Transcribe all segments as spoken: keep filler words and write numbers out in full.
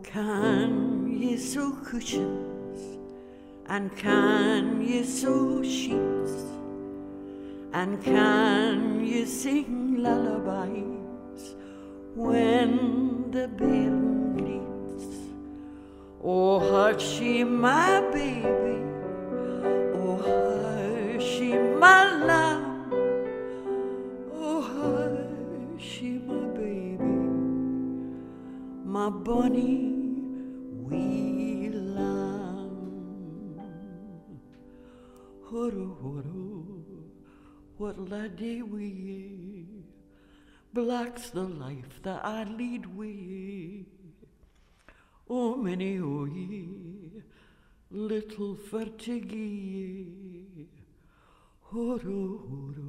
can you sew cushions, and can you sew sheets, and can you sing lullabies when the bairn greets? Oh, hushie, my baby, oh, hushie, my lamb, oh, hushie, my baby, my bonny wee lamb. Horo, horo, what laddie we, black's the life that I lead we. Oh, many oh ye, little fertiggy. Horo, horo,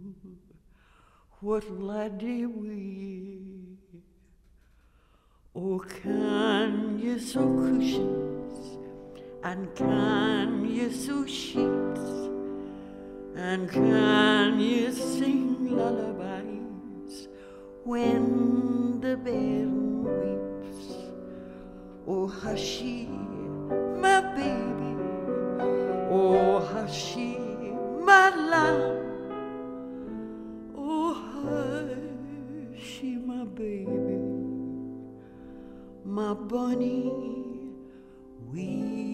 what laddie we. Oh, can you sew cushions, and can you sew sheets, and can you sing lullabies when the bairn weeps? Oh, hushie, my baby, oh, hushie, my lamb, oh, hushie, my baby, my bonny wee